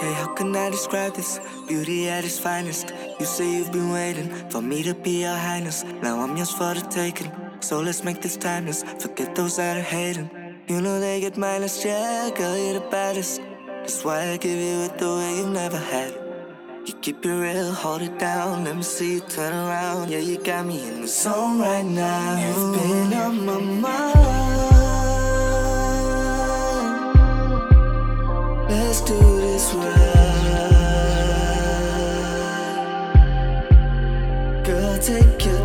Hey, how can I describe this? Beauty at its finest. You say you've been waiting for me to be your highness. Now I'm yours for the taking. So let's make this timeless. Forget those that are hating. You know they get minus, yeah, girl, you're the baddest. That's why I give you it the way you've never had it. You keep it real, hold it down. Let me see you turn around. Yeah, you got me in the zone right now. You've been on my mind. Let's do this right. Girl, take your